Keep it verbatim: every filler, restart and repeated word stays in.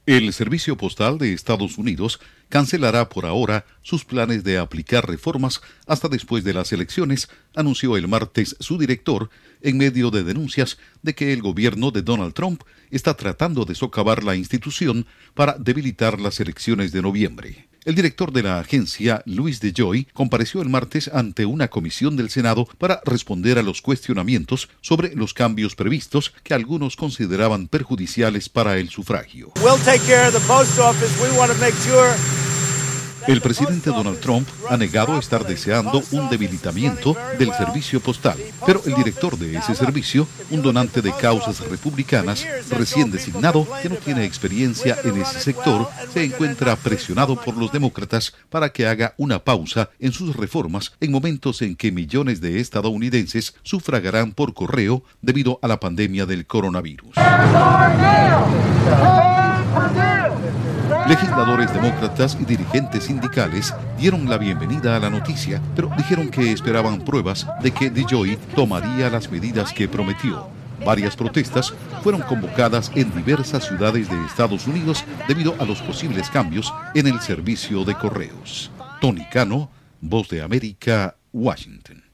El Servicio Postal de Estados Unidos cancelará por ahora sus planes de aplicar reformas hasta después de las elecciones, anunció el martes su director, en medio de denuncias de que el gobierno de Donald Trump está tratando de socavar la institución para debilitar las elecciones de noviembre. El director de la agencia, Louis DeJoy, compareció el martes ante una comisión del Senado para responder a los cuestionamientos sobre los cambios previstos que algunos consideraban perjudiciales para el sufragio. El presidente Donald Trump ha negado estar deseando un debilitamiento del servicio postal, pero el director de ese servicio, un donante de causas republicanas recién designado que no tiene experiencia en ese sector, se encuentra presionado por los demócratas para que haga una pausa en sus reformas en momentos en que millones de estadounidenses sufragarán por correo debido a la pandemia del coronavirus. Legisladores demócratas y dirigentes sindicales dieron la bienvenida a la noticia, pero dijeron que esperaban pruebas de que DeJoy tomaría las medidas que prometió. Varias protestas fueron convocadas en diversas ciudades de Estados Unidos debido a los posibles cambios en el servicio de correos. Tony Cano, Voz de América, Washington.